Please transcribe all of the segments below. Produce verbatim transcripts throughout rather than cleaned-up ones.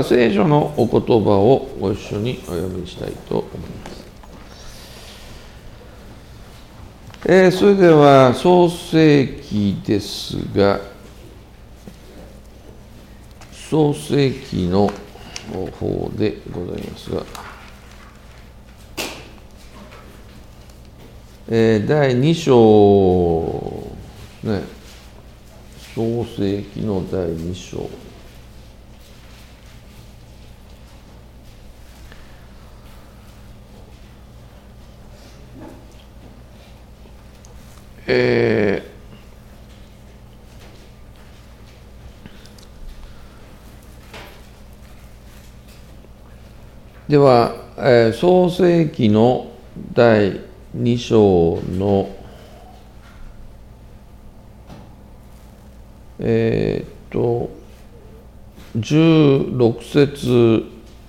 聖書のお言葉をご一緒にお読みしたいと思います。えー、それでは創世記ですが、創世記の方でございますが、えー、だいに章ね、創世記のだいに章。えー、では、えー、創世記のだいに章のえー、っとじゅうろく節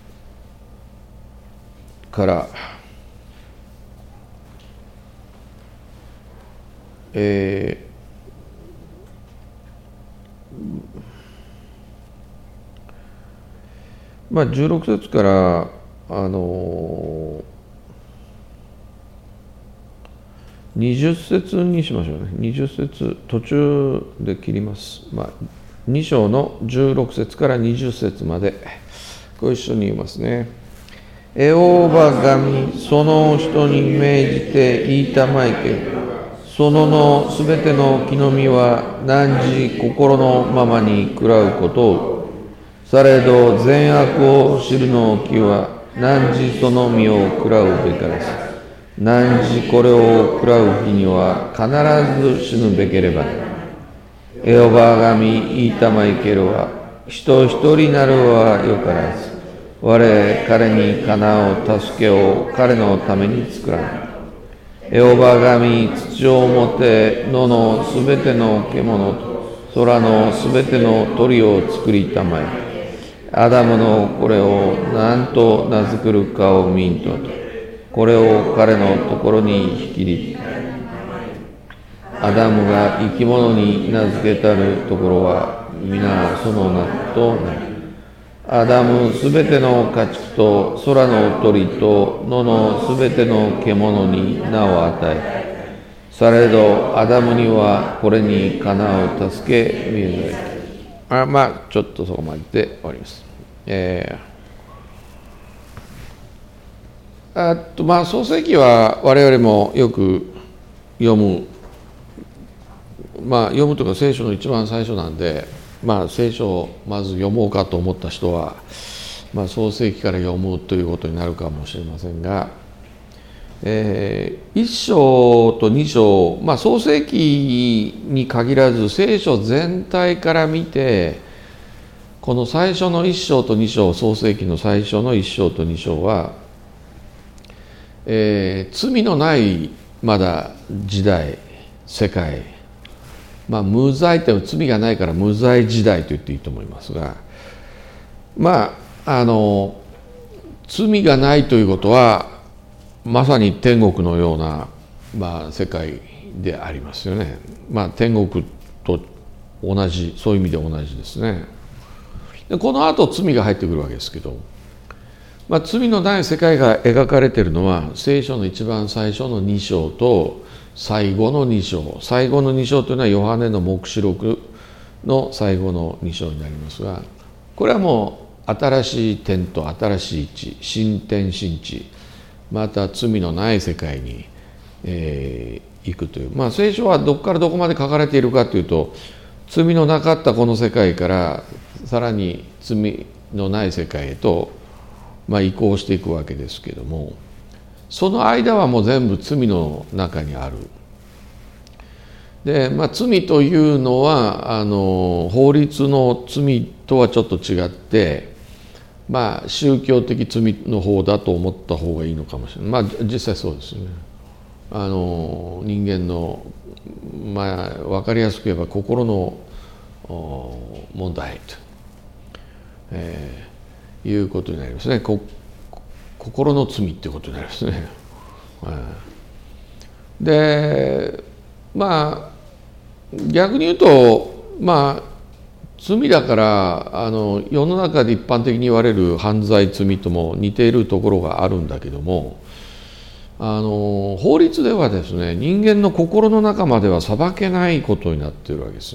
からえー、まあじゅうろく節からあのー、にじゅう節にしましょうね。にじゅう節途中で切ります。まあに章のじゅうろく節からにじゅう節までご一緒に言いますね。エホバ神その人に命じて言いたまえけど、そののすべての木の実は汝心のままに食らうことを、されど善悪を知るの木は汝その実を食らうべからず、汝これを食らう日には必ず死ぬべければな。エホバ神言いたまえけるは人一人なるはよからず、我彼にかなう助けを彼のために作らない。エホバ神土をもて野のすべての獣と空のすべての鳥を作りたまえ、アダムのこれを何と名付くるかを見んと、これを彼のところに引き入れ、アダムが生き物に名付けたるところは皆その名となる。アダムすべての家畜と空の鳥と野のすべての獣に名を与え、されどアダムにはこれにかなう助け見えない。あまあちょっとそこまでで終わります。えー、あとまあ創世記は我々もよく読む、まあ読むというか聖書の一番最初なんで、まあ聖書をまず読もうかと思った人は、まあ、創世記から読むということになるかもしれませんが、えー、いち章とに章、まあ、創世記に限らず聖書全体から見て、この最初のいち章とに章、創世記の最初のいち章とに章は、えー、罪のないまだ時代、世界、まあ、無罪って罪がないから無罪時代と言っていいと思いますが、まああの罪がないということはまさに天国のような、まあ、世界でありますよね。まあ天国と同じ、そういう意味で同じですね。でこの後罪が入ってくるわけですけど、まあ、罪のない世界が描かれているのは聖書の一番最初のに章と最後のに章、最後のに章というのはヨハネの黙示録の最後のに章になりますが、これはもう新しい天と新しい地、新天新地、また罪のない世界に、えー、行くという、まあ聖書はどこからどこまで書かれているかというと、罪のなかったこの世界からさらに罪のない世界へと、まあ、移行していくわけですけども、その間はもう全部罪の中にある。で、まあ、罪というのはあの法律の罪とはちょっと違って、まあ、宗教的罪の方だと思った方がいいのかもしれない。まあ実際そうですね。あの人間の、まあ、分かりやすく言えば心の問題と、えー、いうことになりますね。こ心の罪っていうことになりますね。でまあ逆に言うと、まあ罪だからあの世の中で一般的に言われる犯罪罪とも似ているところがあるんだけども、あの法律ではですね、人間の心の中までは裁けないことになっているわけです。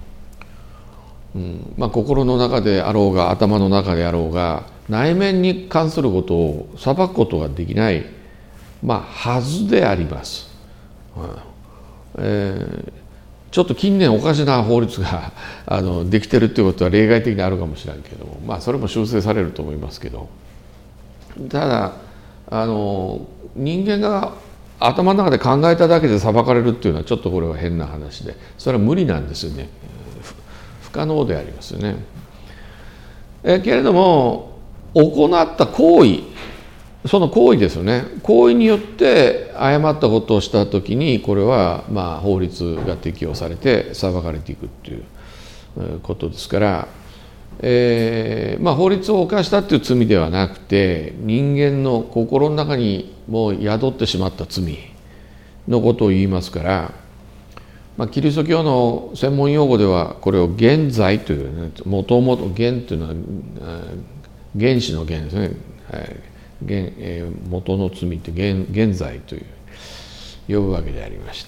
うんまあ、心の中であろうが頭の中であろうが内面に関することを裁くことができない、まあ、はずであります。うんえー、ちょっと近年おかしな法律があのできてるっていうことは例外的にあるかもしれないけども、まあ、それも修正されると思いますけど、ただあの人間が頭の中で考えただけで裁かれるっていうのはちょっとこれは変な話で、それは無理なんですよね。不可能でありますよね。えけれども行った行為、その行為ですよね。行為によって誤ったことをしたときに、これはまあ法律が適用されて裁かれていくっていうことですから、えーまあ、法律を犯したっていう罪ではなくて、人間の心の中にもう宿ってしまった罪のことを言いますから、まあ、キリスト教の専門用語ではこれを原罪という、ね、もともと原というのは原子の原ですね、はい、原えー、元の罪って原原罪という呼ぶわけでありまして、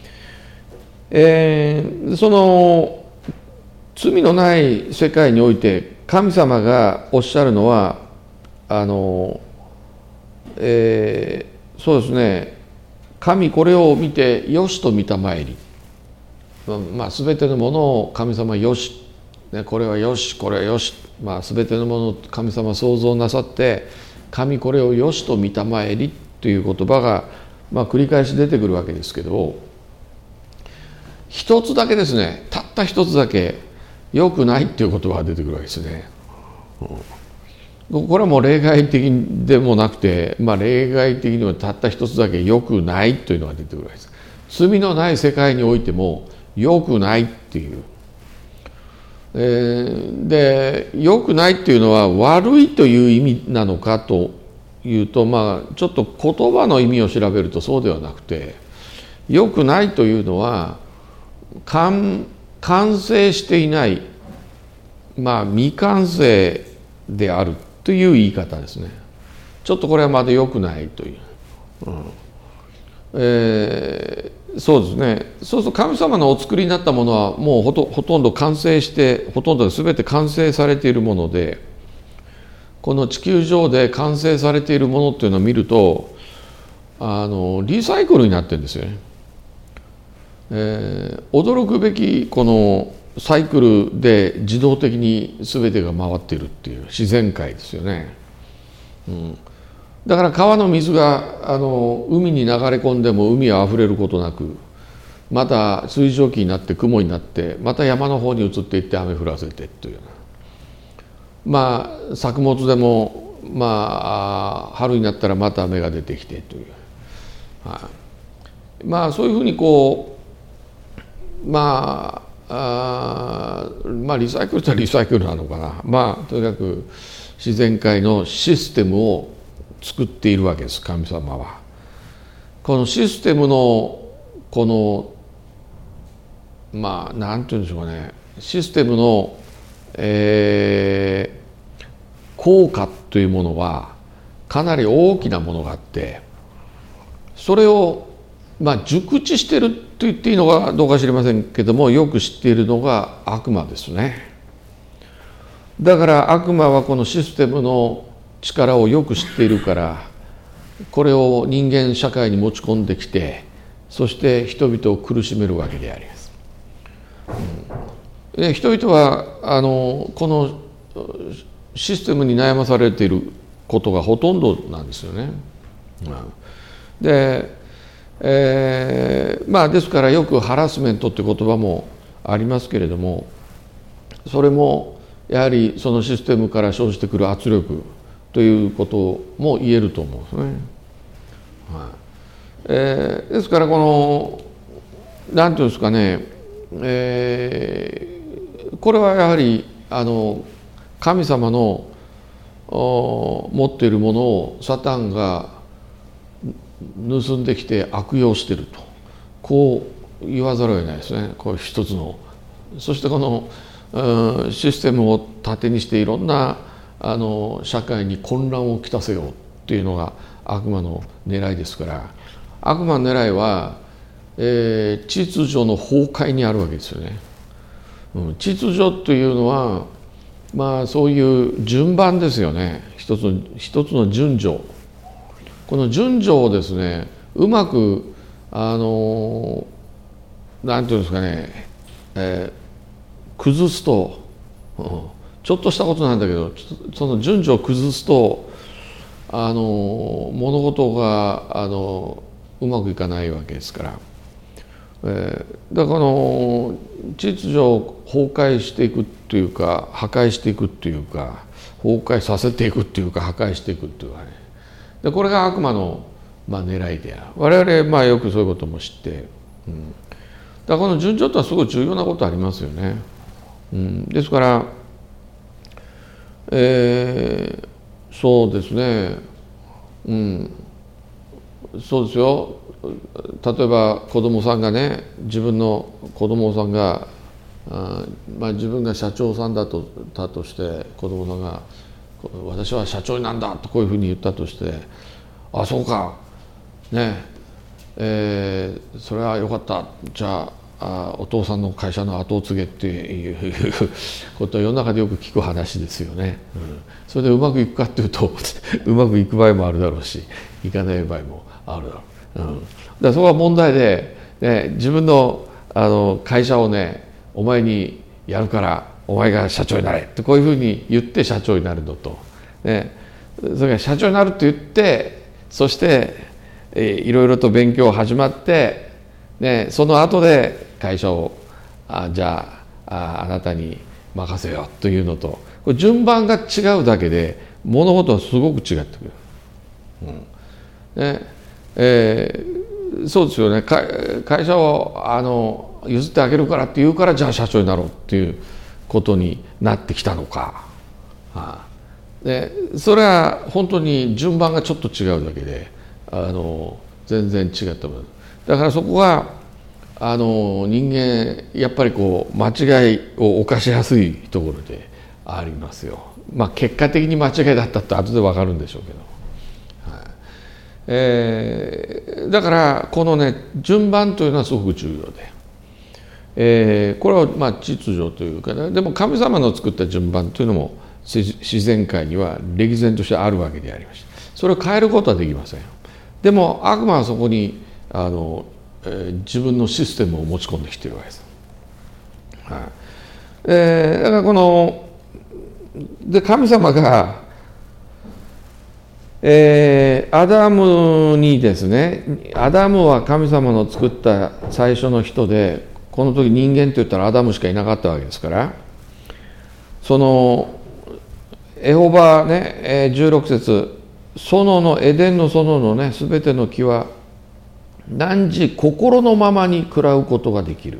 えー、その罪のない世界において神様がおっしゃるのはあの、えー、そうですね、神これを見てよしと見たまえり、まあ、全てのものを神様よし、これはよしこれはよし、まあ、全てのものを神様創造なさって神これをよしと見たまえりという言葉が、まあ、繰り返し出てくるわけですけど、一つだけですね、たった一つだけ良くないっていう言葉が出てくるわけですね。うん、これはもう例外的でもなくて、まあ、例外的にはたった一つだけ良くないというのが出てくるわけです。罪のない世界においても良くないっていう、えー、で良くないっていうのは悪いという意味なのかというと、まあちょっと言葉の意味を調べるとそうではなくて、良くないというのは完完成していない、まあ未完成であるという言い方ですね。ちょっとこれはまだ良くないという、うんえー、そうですね。そうすると神様のお作りになったものはもうほと、ほとんど完成して、ほとんど全て完成されているもので、この地球上で完成されているものっていうのを見ると、あのリサイクルになってるんですよね。えー、驚くべきこのサイクルで自動的に全てが回っているっていう自然界ですよね。うん、だから川の水があの海に流れ込んでも海はあふれることなく、また水蒸気になって雲になってまた山の方に移っていって雨降らせてというような、まあ作物でもまあ春になったらまた芽が出てきてという、はい、まあそういうふうにこうまああまあリサイクルとはリサイクルなのかな、まあとにかく自然界のシステムを作っているわけです、神様は。このシステムのこのまあ何て言うんでしょうかね、システムの、えー、効果というものはかなり大きなものがあって、それをまあ熟知してると言っていいのかどうか知りませんけども、よく知っているのが悪魔ですね。だから悪魔はこのシステムの力をよく知っているから、これを人間社会に持ち込んできて、そして人々を苦しめるわけであります。で人々はあのこのシステムに悩まされていることがほとんどなんですよね。で、えー、まあですからよくハラスメントって言葉もありますけれども、それもやはりそのシステムから生じてくる圧力ということも言えると思うんですね。はいえー、ですからこの何ていうんですかね、えー、これはやはりあの神様の持っているものをサタンが盗んできて悪用していると、こう言わざるを得ないですね。こういう一つの、そしてこのうん、システムを盾にしていろんなあの社会に混乱をきたせようっていうのが悪魔の狙いですから、悪魔の狙いは、えー、秩序の崩壊にあるわけですよね。うん、秩序というのはまあそういう順番ですよね。一つの一つの順序、この順序をですねうまくあのなんていうんですかね、えー、崩すと、うん、ちょっとしたことなんだけどその順序を崩すとあの物事があのうまくいかないわけですから、えー、だからこの秩序を崩壊していくっていうか破壊していくっていうか崩壊させていくっていうか破壊していくっていうかね、でこれが悪魔の、まあ、狙いである。我々まあよくそういうことも知って、うん、だからこの順序ってのはすごい重要なことありますよね。うん、ですから、えーそうですね、うん、そうですよ。例えば子供さんがね、自分の子供さんがあ、まあ、自分が社長さんだとだとして子供さんが「私は社長になんだ」とこういうふうに言ったとして「あそうかねえー、それはよかった、じゃああお父さんの会社の後を継げ」っていうことは世の中でよく聞く話ですよね。うん、それでうまくいくかっていうとうまくいく場合もあるだろうしいかない場合もあるだろう。うん、だからそこは問題で、ね、自分のあの会社をねお前にやるからお前が社長になれってこういうふうに言って社長になるのと、ね、それから社長になるって言ってそして、えー、いろいろと勉強始まって、ね、その後で会社をあじゃあ あ, あなたに任せよというのとこれ順番が違うだけで物事はすごく違ってくる。うんねえー、そうですよね。会社をあの譲ってあげるからって言うからじゃあ社長になろうっていうことになってきたのか。はあ、でそれは本当に順番がちょっと違うだけであの全然違ったものだからそこはあの人間やっぱりこう間違いを犯しやすいところでありますよ。まあ結果的に間違いだったって後で分かるんでしょうけど、はいえー、だからこのね順番というのはすごく重要で、えー、これはまあ秩序というかね、でも神様の作った順番というのも自然界には歴然としてあるわけでありまして、それを変えることはできません。でも悪魔はそこにあのえー、自分のシステムを持ち込んできているわけです。はいえー、だからこので神様が、えー、アダムにですね、アダムは神様の作った最初の人で、この時人間といったらアダムしかいなかったわけですから、そのエホバねじゅうろく節、園のエデンの園のね全ての木は汝心のままに食らうことができる。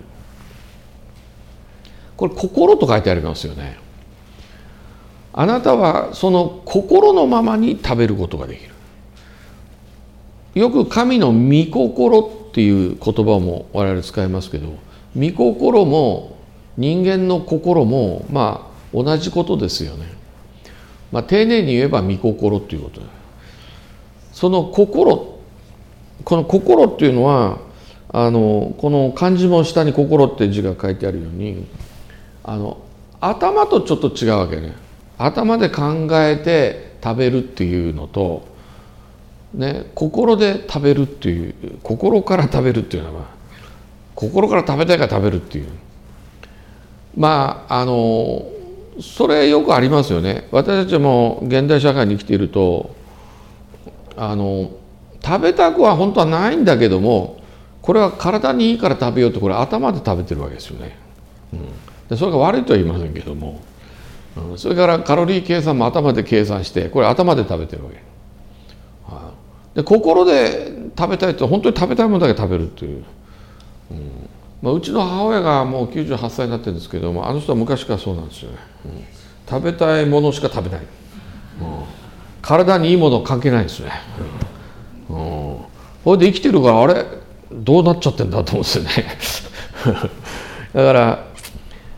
これ心と書いてありますよね。あなたはその心のままに食べることができる。よく神の御心っていう言葉も我々使いますけど、御心も人間の心もまあ同じことですよね。まあ丁寧に言えば御心っていうことだ。その心、この心っていうのはあのこの漢字も下に心って字が書いてあるようにあの頭とちょっと違うわけね。頭で考えて食べるっていうのと、ね、心で食べるっていう心から食べるっていうのは心から食べたいから食べるっていうまああのそれよくありますよね。私たちも現代社会に生きているとあの食べたくは本当はないんだけどもこれは体にいいから食べようとこれ頭で食べてるわけですよね。うん、でそれが悪いとは言いませんけども、うん、それからカロリー計算も頭で計算してこれ頭で食べてるわけ。はあ、で心で食べたいと本当に食べたいものだけ食べるという、うんまあ、うちの母親がもうきゅうじゅうはっさいになってるんですけどもあの人は昔からそうなんですよね。うん、食べたいものしか食べない、うん、体にいいもの関係ないですね。うんうん、これで生きてるからあれどうなっちゃってんだと思うんですよねだから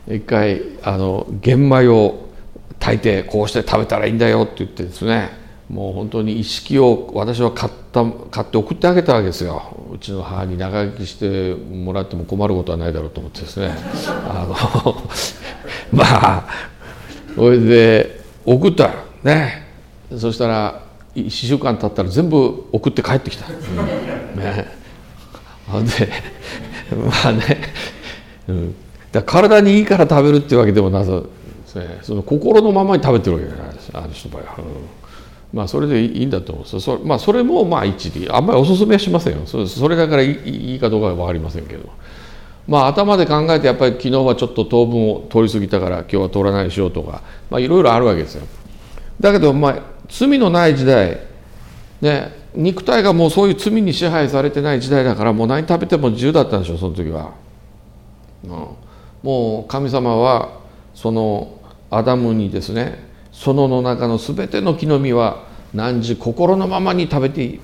一回あの玄米を炊いてこうして食べたらいいんだよって言ってですね、もう本当に意識を私は買った買って送ってあげたわけですよ。うちの母に長生きしてもらっても困ることはないだろうと思ってですねあのまあそれで送ったらね、そしたらいっしゅうかん経ったら全部送って帰ってきた、うんね、でまあね、うん、だから体にいいから食べるっていうわけでもなさですね、その心のままに食べてるわけじゃないです、あの人の場合は、うん、まあそれでいいんだと思うんです。それ、まあ、それもまあ一理あんまりおすすめはしませんよ。それ、それだからいいかどうかは分かりませんけど、まあ頭で考えてやっぱり昨日はちょっと糖分を取りすぎたから今日は取らないしようとか、まあいろいろあるわけですよ。だけどまあ罪のない時代ね、肉体がもうそういう罪に支配されてない時代だから、もう何食べても自由だったんでしょ、その時は、うん、もう神様はそのアダムにですね、園の中のすべての木の実は汝心のままに食べていい、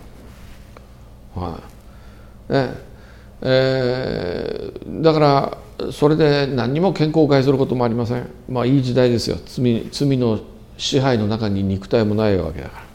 はいねえー、だからそれで何にも健康を害することもありません。まあいい時代ですよ。 罪, 罪の支配の中に肉体もないわけだから、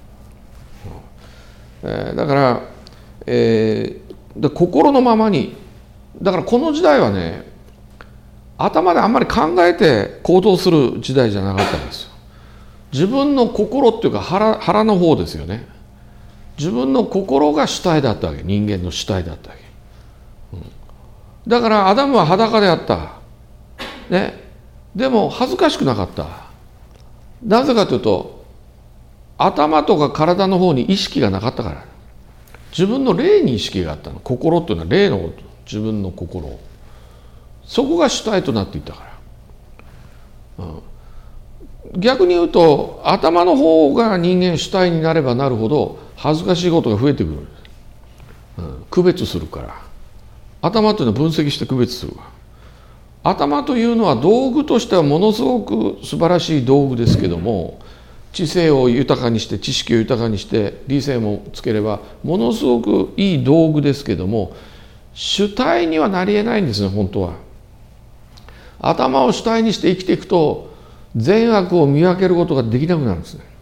うんえー、だから、えー、で心のままに、だからこの時代はね、頭であんまり考えて行動する時代じゃなかったんですよ。自分の心っていうか 腹, 腹の方ですよね。自分の心が主体だったわけ、人間の主体だったわけ、うん、だからアダムは裸であった、ね、でも恥ずかしくなかった。なぜかというと頭とか体の方に意識がなかったから。自分の霊に意識があったの。心というのは霊のこと、自分の心、そこが主体となっていったから、うん、逆に言うと頭の方が人間主体になればなるほど恥ずかしいことが増えてくる、うん、区別するから。頭というのは分析して区別するから。頭というのは道具としてはものすごく素晴らしい道具ですけども、知性を豊かにして知識を豊かにして理性もつければものすごくいい道具ですけども、主体にはなりえないんですね。本当は頭を主体にして生きていくと善悪を見分けることができなくなるんですね。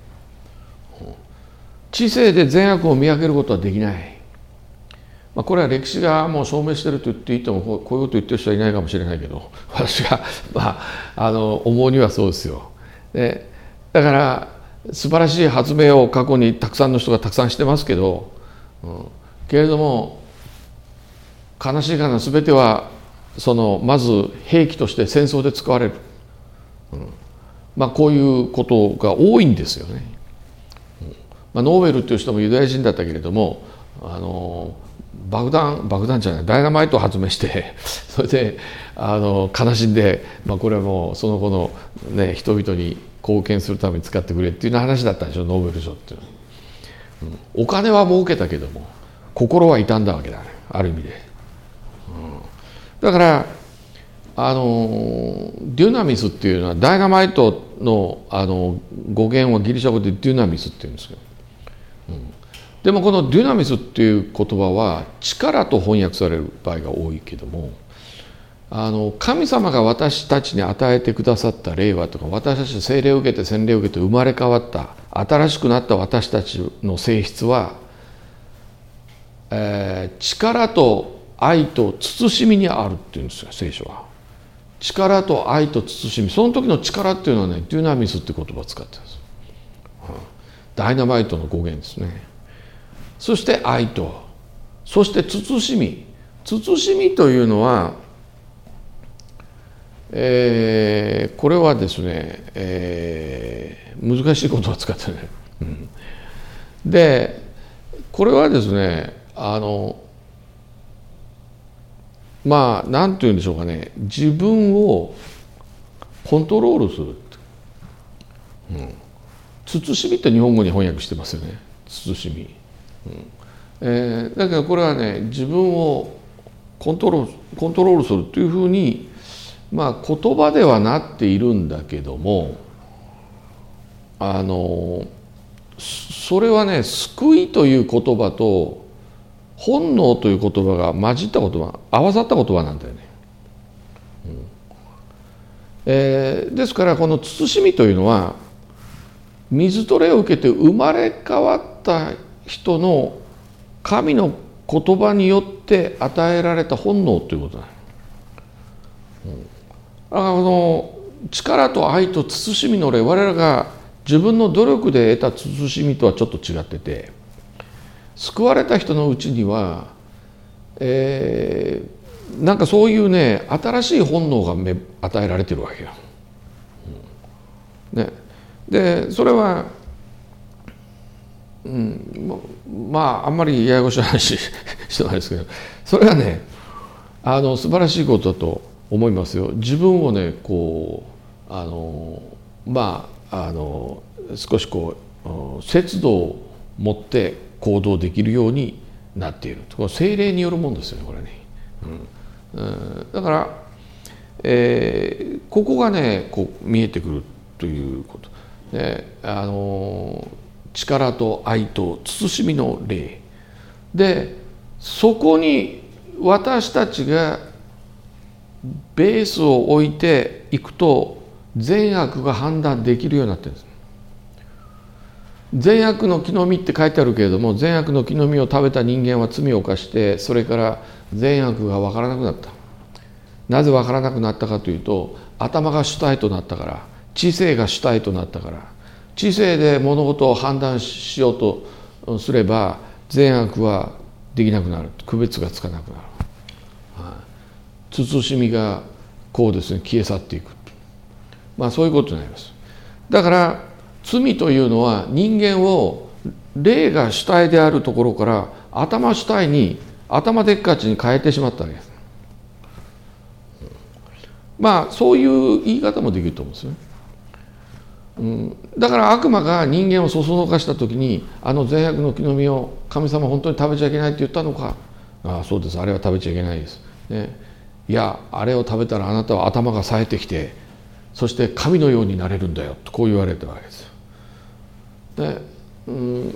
知性で善悪を見分けることはできない。まあ、これは歴史がもう証明していると言っていいとも、こういうことを言ってる人はいないかもしれないけど、私が、まあ、あの思うにはそうですよ。でだから素晴らしい発明を過去にたくさんの人がたくさんしてますけど、うん、けれども悲しいかな、全てはそのまず兵器として戦争で使われる、うん、まあこういうことが多いんですよね。うんまあ、ノーベルっていう人もユダヤ人だったけれども、あの爆弾爆弾じゃないダイナマイトを発明してそれであの悲しんで、まあ、これはもうその後の、ね、人々に貢献するために使ってくれっていう話だったんでしょ、ノーベル賞っていうのは、うん、お金は儲けたけども心は傷んだわけだね、ある意味で、うん、だからあのデュナミスっていうのはダイナマイト の, あの語源はギリシャ語でデュナミスっていうんですけど、うん、でもこのデュナミスっていう言葉は力と翻訳される場合が多いけども、あの神様が私たちに与えてくださった霊はとか、私たちの聖霊を受けて洗礼を受けて生まれ変わった新しくなった私たちの性質は、えー、力と愛と慎みにあるっていうんですよ、聖書は。力と愛と慎み、その時の力っていうのはね、デュナミスって言葉を使ってるんです、うん、ダイナマイトの語源ですね。そして愛と、そして慎み。慎みというのは、えー、これはですね、えー、難しい言葉を使ってね、うん、でこれはですね、あのまあ何て言うんでしょうかね、自分をコントロールするって、うん、慎みって日本語に翻訳してますよね、慎み、うんえー、だけどこれはね、自分をコントロールコントロールするというふうに、まあ言葉ではなっているんだけども、あのそれはね、救いという言葉と本能という言葉が混じった言葉、合わさった言葉なんだよね、 えー、ですからこの慎みというのは水と霊を受けて生まれ変わった人の神の言葉によって与えられた本能ということだ。うん、だからこの力と愛と慎みの霊、我々が自分の努力で得た慎みとはちょっと違ってて、救われた人のうちには、えー、なんかそういうね新しい本能が与えられてるわけよ。うん、ね、でそれは、うん、まああんまりややこしい話してないですけど、それはねあの素晴らしいことだと思いますよ。自分をねこうあのまああの少しこう節度を持って行動できるようになっている。これ聖霊によるもんですよねこれね。うんうん、だから、えー、ここがねこう見えてくるということ、ね、あの力と愛と慎みの霊で、そこに私たちがベースを置いていくと善悪が判断できるようになってるんです。善悪の木の実って書いてあるけれども、善悪の木の実を食べた人間は罪を犯して、それから善悪が分からなくなった。なぜ分からなくなったかというと、頭が主体となったから、知性が主体となったから。知性で物事を判断しようとすれば善悪はできなくなる、区別がつかなくなる。慎みがこうですね消え去っていく、まあそういうことになります。だから罪というのは人間を霊が主体であるところから頭主体に頭でっかちに変えてしまったわけです。まあそういう言い方もできると思うんですよね。うん、だから悪魔が人間をそそのかした時に、あの善悪の木の実を神様本当に食べちゃいけないって言ったのか。ああそうです、あれは食べちゃいけないです、ね、いやあれを食べたらあなたは頭が冴えてきて、そして神のようになれるんだよとこう言われたわけです。で、うん、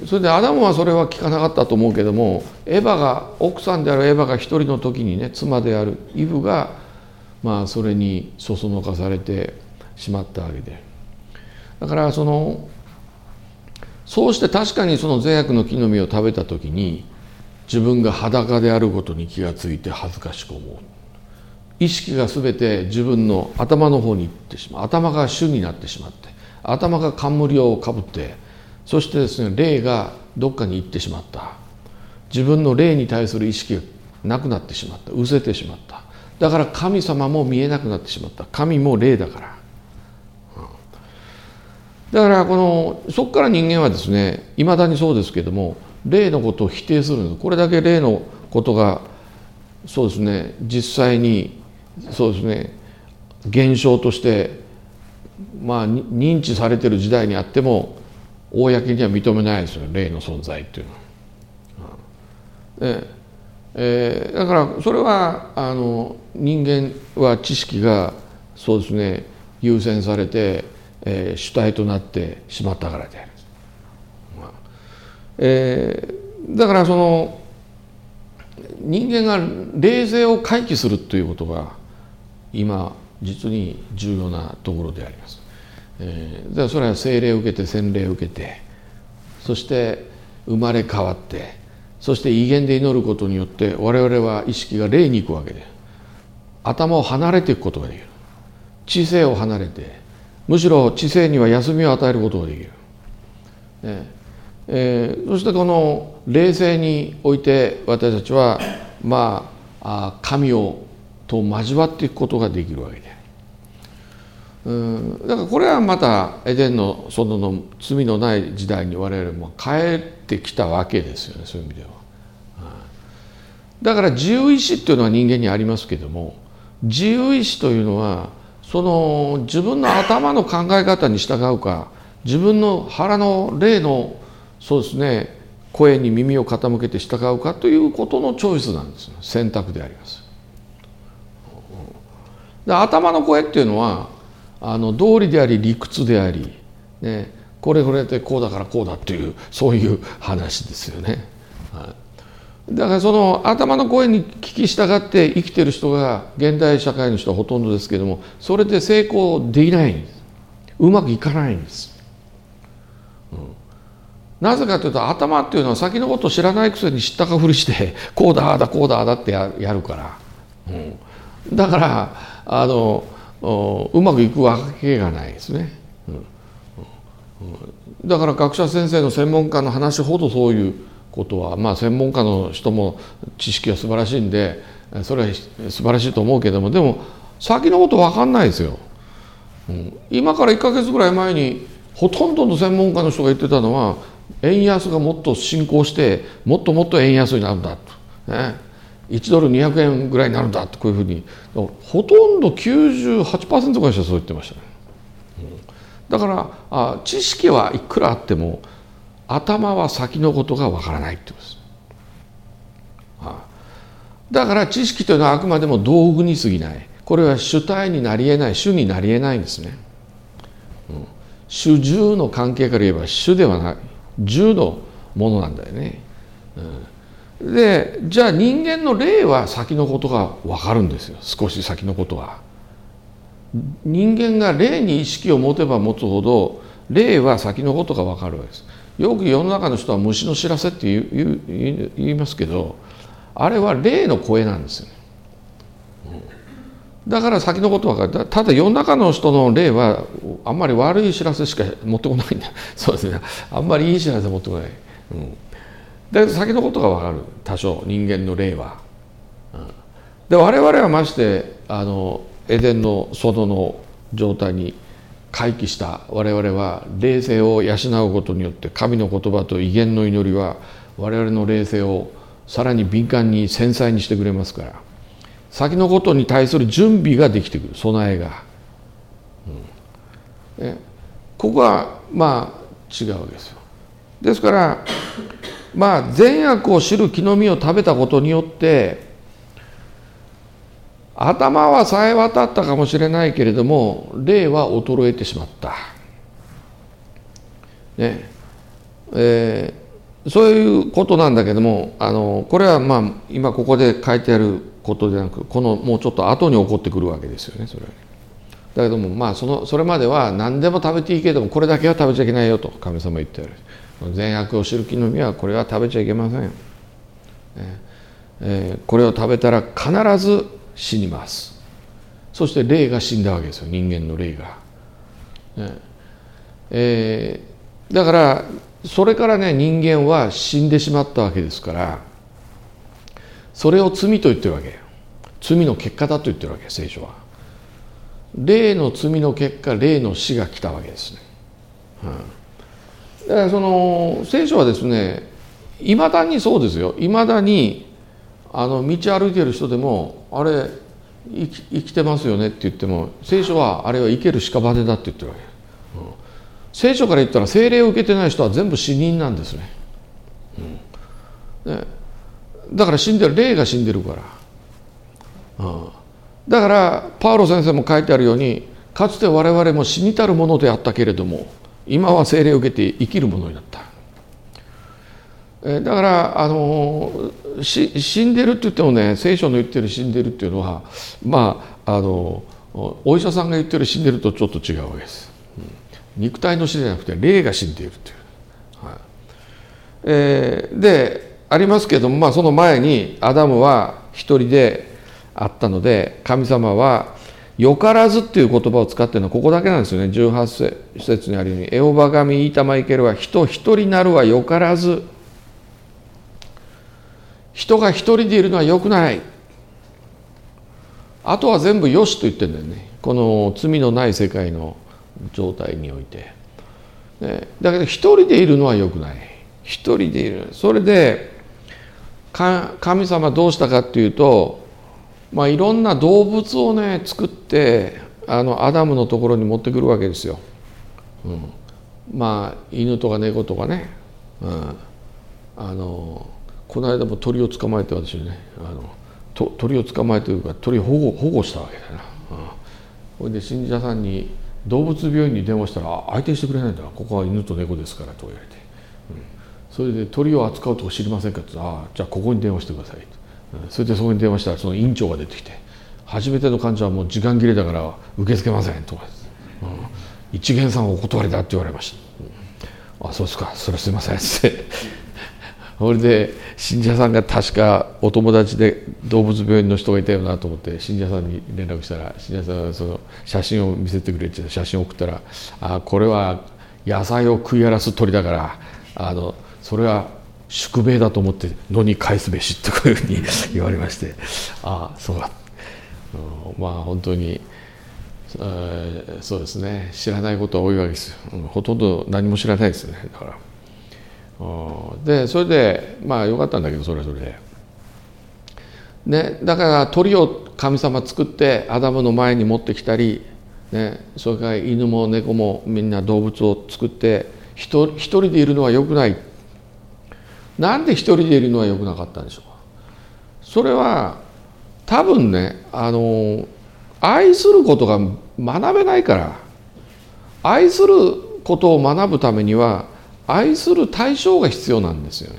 それでアダムはそれは聞かなかったと思うけども、エバが奥さんであるエバが一人の時にね、妻であるイブがまあそれにそそのかされてしまったわけで、だからそのそうして確かにその善悪の木の実を食べた時に自分が裸であることに気がついて恥ずかしく思う。意識が全て自分の頭の方に行ってしまう。頭が主になってしまって、頭が冠をかぶって、そしてですね霊がどっかに行ってしまった。自分の霊に対する意識がなくなってしまった、失せてしまった。だから神様も見えなくなってしまった。神も霊だから。だからこのそこから人間はですね、いまだにそうですけども霊のことを否定するんです。これだけ霊のことがそうですね実際にそうですね現象としてまあ認知されている時代にあっても公には認めないですよ、霊の存在っていうのは。で、えー、だからそれはあの人間は知識がそうですね優先されてえー、主体となってしまったからである、まあえー、だからその人間が霊性を回帰するということが今実に重要なところであります。えー、だからそれは聖霊を受けて洗礼を受けて、そして生まれ変わって、そして威厳で祈ることによって我々は意識が霊に行くわけで、頭を離れていくことができる。知性を離れて、むしろ知性には休みを与えることができる、ねえー、そしてこの霊性において私たちはまあ神をと交わっていくことができるわけで、うんだからこれはまたエデンの園の罪のない時代に我々も帰ってきたわけですよね、そういう意味では。だから自由意志っていうのは人間にありますけども、自由意志というのはその自分の頭の考え方に従うか、自分の腹の霊のそうですね声に耳を傾けて従うかということのチョイスなんです。選択であります。で頭の声っていうのはあの道理であり理屈であり、ね、これこれってこうだからこうだっていうそういう話ですよね。はい、 だからその頭の声に聞き従って生きてる人が現代社会の人はほとんどですけども、それで成功できないんです。うまくいかないんです、うん、なぜかというと、頭っていうのは先のことを知らないくせに知ったかふりしてこうだああだこうだああだってやるから、うん、だからあのうまくいくわけがないですね、うんうん、だから学者先生の専門家の話ほどそういうことは、まあ専門家の人も知識は素晴らしいんでそれは素晴らしいと思うけども、でも先のこと分かんないですよ、うん、今からいっかげつぐらい前にほとんどの専門家の人が言ってたのは、円安がもっと進行してもっともっと円安になるんだと、ね、いちドルにひゃくえんぐらいになるんだと、こういうふうにほとんど きゅうじゅうはちパーセント ぐらいの人はそう言ってましたね、うん、だからあ知識はいくらあっても頭は先のことがわからないってことです。だから知識というのはあくまでも道具に過ぎない。これは主体になり得ない、主になり得ないんですね、うん、主従の関係から言えば主ではない、従のものなんだよね、うん、でじゃあ人間の霊は先のことがわかるんですよ。少し先のことは人間が霊に意識を持てば持つほど霊は先のことがわかるわけです。よく世の中の人は虫の知らせって言う、言う、言いますけど、あれは霊の声なんですよね、うん、だから先のことは分かる。ただ世の中の人の霊はあんまり悪い知らせしか持ってこないんだそうですね、あんまりいい知らせ持ってこない、うん、だけど先のことが分かる、多少人間の霊は、うん、で我々はましてあのエデンの園の状態に回帰した我々は霊性を養うことによって神の言葉と威厳の祈りは我々の霊性をさらに敏感に繊細にしてくれますから、先のことに対する準備ができてくる、備えが、うん、ここはまあ違うわけですよ。ですからまあ善悪を知る木の実を食べたことによって頭はさえ渡ったかもしれないけれども霊は衰えてしまった、ねえー、そういうことなんだけども、あのこれはまあ今ここで書いてあることでなく、このもうちょっと後に起こってくるわけですよね、それはね。だけどもまあそのそれまでは何でも食べていいけどもこれだけは食べちゃいけないよと神様言ってある。善悪を知る木の実はこれは食べちゃいけません、えーえー、これを食べたら必ず死にます。そして霊が死んだわけですよ、人間の霊が、ねえー、だからそれからね人間は死んでしまったわけですから、それを罪と言ってるわけ、罪の結果だと言ってるわけ、聖書は。霊の罪の結果、霊の死が来たわけですね、うん、だからその聖書はですね、いまだにそうですよ、いまだにあの道歩いている人でもあれ生き、生きてますよねって言っても聖書はあれは生ける屍だって言ってるわけ、うん、聖書から言ったら聖霊を受けてない人は全部死人なんですね、うん、ね、だから死んでる、霊が死んでるから、うん、だからパウロ先生も書いてあるように、かつて我々も死にたるものであったけれども今は聖霊を受けて生きるものになった。だからあの死んでるって言ってもね、聖書の言ってる死んでるっていうのはまああのお医者さんが言ってる死んでるとちょっと違うわけです、うん、肉体の死じゃなくて霊が死んでいるという、はい、えー、でありますけども、まあ、その前にアダムは一人であったので、神様はよからずっていう言葉を使っているのはここだけなんですよね。じゅうはち節にあるように、エホバ神イータマイケルは人一人なるはよからず、人が一人でいるのはよくない、あとは全部よしと言ってるんだよね、この罪のない世界の状態において、ね、だけど一人でいるのはよくない、一人でいる。それで神様どうしたかっていうと、まあ、いろんな動物をね作ってあのアダムのところに持ってくるわけですよ、うん、まあ犬とか猫とかね、うん、あのこの間も鳥を捕まえて、私ねあのと鳥を捕まえてというか鳥を保護、保護したわけだな、うん、それで信者さんに動物病院に電話したら相手してくれないんだ、ここは犬と猫ですからと言われて、うん、 それで鳥を扱うとこ知りませんかって言ったら、ああじゃあここに電話してくださいと。それでそこに電話したらその院長が出てきて、初めての患者はもう時間切れだから受け付けませんとか、うん、一元さんお断りだって言われました。うん、あそうですか、それはすいませんってそれで信者さんが確かお友達で動物病院の人がいたよなと思って信者さんに連絡したら、信者さんがその写真を見せてくれって写真を送ったら、あこれは野菜を食い荒らす鳥だから、あのそれは宿命だと思って野に返すべしってこういうふうに言われまして、ああそうだ、うん、まあ本当に、えー、そうですね、知らないことは多いわけですよ、うん、ほとんど何も知らないですよね。だから、うん、でそれでまあよかったんだけど、それはそれで、ね、だから鳥を神様作ってアダムの前に持ってきたり、ね、それから犬も猫もみんな動物を作って一人でいるのはよくない。なんで一人でいるのはよくなかったんでしょうか。それは多分ね、あの愛することが学べないから。愛することを学ぶためには愛する対象が必要なんですよね。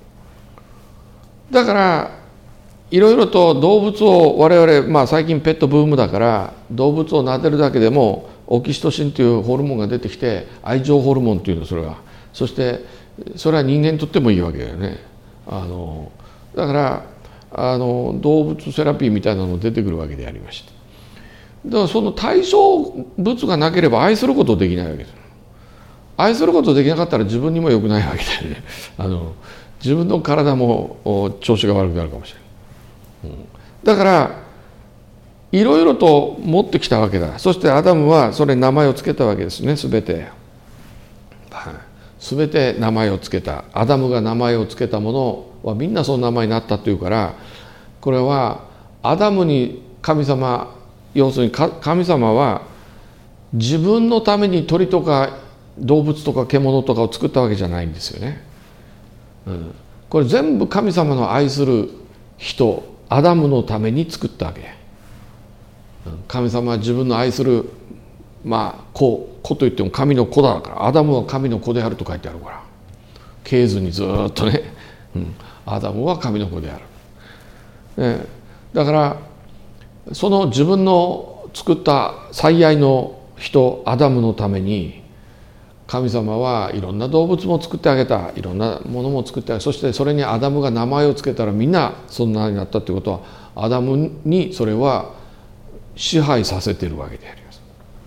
だからいろいろと動物を我々、まあ最近ペットブームだから動物を撫でるだけでもオキシトシンというホルモンが出てきて、愛情ホルモンというの、それが、そしてそれは人間にとってもいいわけだよね。あのだからあの動物セラピーみたいなの出てくるわけでありまして、だからその対象物がなければ愛することできないわけです。愛することできなかったら自分にも良くないわけだよね。あの自分の体も調子が悪くなるかもしれない、うん、だからいろいろと持ってきたわけだ。そしてアダムはそれに名前を付けたわけですね、すべて。はい、すべて名前を付けた。アダムが名前を付けたものはみんなその名前になったというから、これはアダムに神様、要するに神様は自分のために鳥とか動物とか獣とかを作ったわけじゃないんですよね。うん、これ全部神様の愛する人、アダムのために作ったわけ。神様は自分の愛する、まあ子、子といっても神の子だから、アダムは神の子であると書いてあるから、経図にずっとね、うん、アダムは神の子である、ね、だからその自分の作った最愛の人アダムのために神様はいろんな動物も作ってあげた、いろんなものも作ってあげた。そしてそれにアダムが名前を付けたらみんなそんなになったということは、アダムにそれは支配させているわけであります。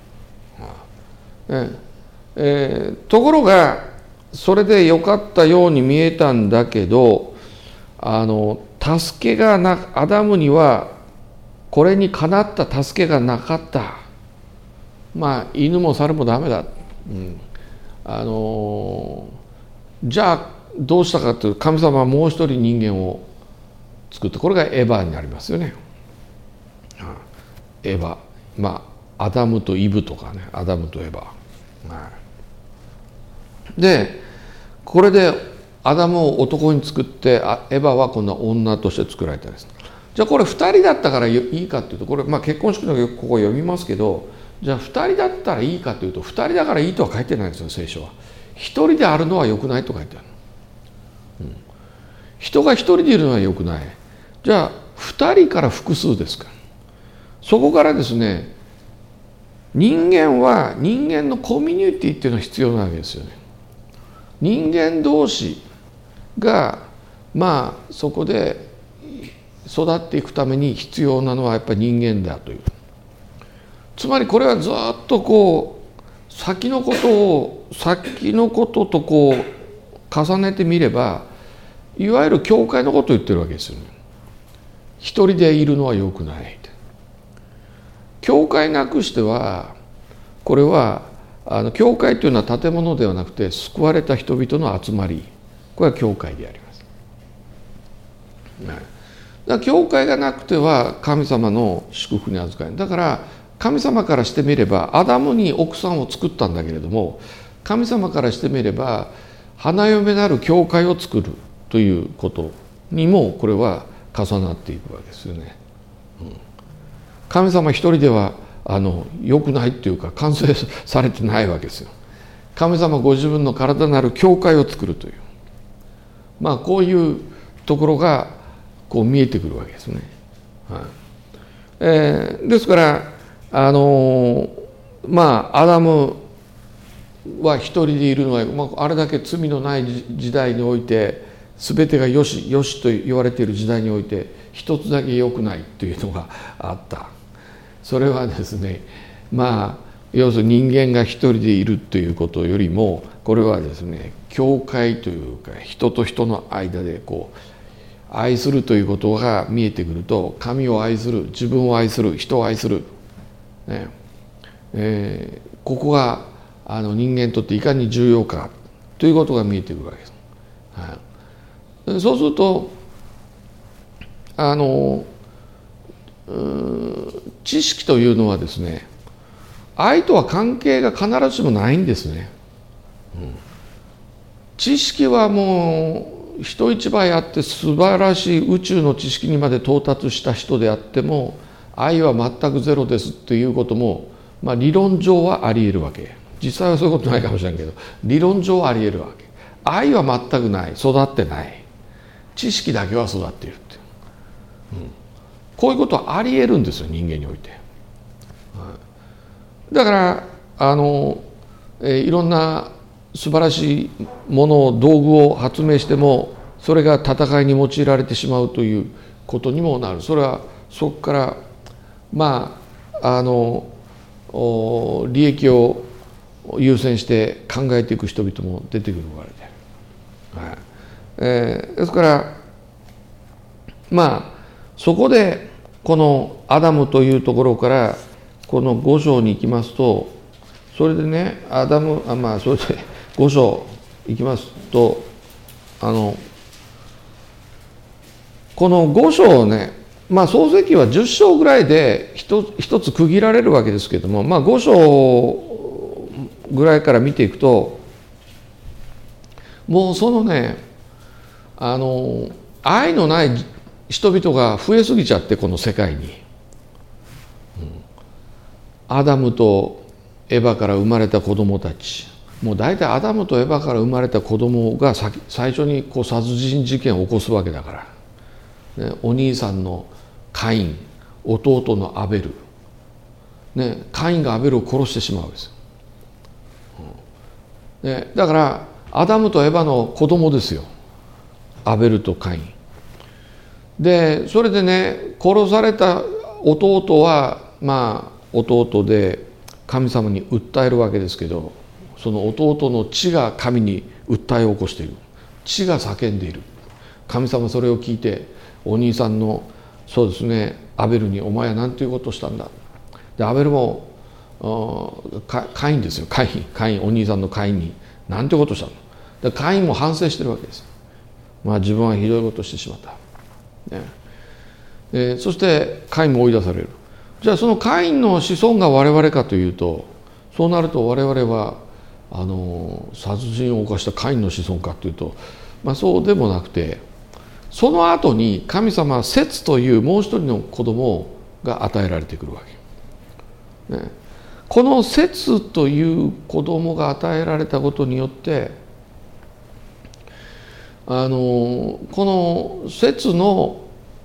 ねえー、ところがそれでよかったように見えたんだけど、あの助けがなアダムにはこれにかなった助けがなかった。まあ犬も猿もダメだ、うん、あのじゃあどうしたかというと、神様はもう一人人間を作った。これがエヴァになりますよね。エヴァ、まあアダムとイブとかね、アダムとエヴァ。でこれでアダムを男に作って、エヴァはこんな女として作られたんです。じゃあこれふたりだったからいいかというと、これまあ結婚式のここ読みますけど、じゃあふたりだったらいいかというと、ふたりだからいいとは書いてないんですよ、聖書は。ひとりであるのは良くないと書いてある、うん、人がひとりでいるのは良くない。じゃあふたりから複数ですか。そこからですね、人間は人間のコミュニティっていうのが必要なわけですよね。人間同士がまあそこで育っていくために必要なのはやっぱり人間だという。つまりこれはずっとこう先のことを先のこととこう重ねてみれば、いわゆる教会のことを言ってるわけですよね。一人でいるのは良くない。教会なくしては、これはあの教会というのは建物ではなくて救われた人々の集まり、これは教会であります。だから教会がなくては神様の祝福に預かる。だから神様からしてみれば、アダムに奥さんを作ったんだけれども、神様からしてみれば花嫁なる教会を作るということにもこれは重なっていくわけですよね。うん、神様一人ではあの良くないっていうか完成されてないわけですよ。神様ご自分の体なる教会を作るという。 まあこういうところがこう見えてくるわけですね。はいえー、ですからあのまあアダムは一人でいるのは、まあ、あれだけ罪のない時代において全てがよしよしと言われている時代において一つだけ良くないというのがあった。それはですねまあ要するに人間が一人でいるということよりもこれはですね境界というか人と人の間でこう愛するということが見えてくると神を愛する自分を愛する人を愛する、ねえー、ここがあの人間にとっていかに重要かということが見えてくるわけです。はい、そうするとあの知識というのはですね愛とは関係が必ずしもないんですね。うん、知識はもう人一倍あって素晴らしい宇宙の知識にまで到達した人であっても愛は全くゼロですということも、まあ、理論上はあり得るわけ。実際はそういうことないかもしれないけど理論上はあり得るわけ。愛は全くない育ってない知識だけは育っているって、うん、こういうことはあり得るんですよ人間において。だからあの、えー、いろんな素晴らしいものを道具を発明してもそれが戦いに用いられてしまうということにもなる。それはそこからまああの利益を優先して考えていく人々も出てくるわけで、はいえー、ですからまあそこでこのアダムというところからこのご章に行きますとそれでねアダムあまあそれでご章行きますとあのこのご章をねまあ創世記はじゅっ章ぐらいで一つ一つ区切られるわけですけどもまあご章ぐらいから見ていくともうそのねあの愛のない人々が増えすぎちゃってこの世界に、うん、アダムとエバから生まれた子供たちもう大体アダムとエバから生まれた子供が先最初にこう殺人事件を起こすわけだから、ね、お兄さんのカイン弟のアベル、ね、カインがアベルを殺してしまうんですよ。ね、だからアダムとエバの子供ですよアベルとカインでそれでね殺された弟はまあ弟で神様に訴えるわけですけどその弟の血が神に訴えを起こしている血が叫んでいる神様それを聞いてお兄さんのそうですねアベルにお前は何ていうことをしたんだでアベルもカインですよカインカインお兄さんのカインに何てことしたのでカインも反省してるわけです。まあ自分はひどいことをしてしまった、ねえー、そしてカインも追い出される。じゃあそのカインの子孫が我々かというとそうなると我々はあの殺人を犯したカインの子孫かというと、まあ、そうでもなくてその後に神様はセツというもう一人の子供が与えられてくるわけ、ね、このセツという子供が与えられたことによってあのこのセツの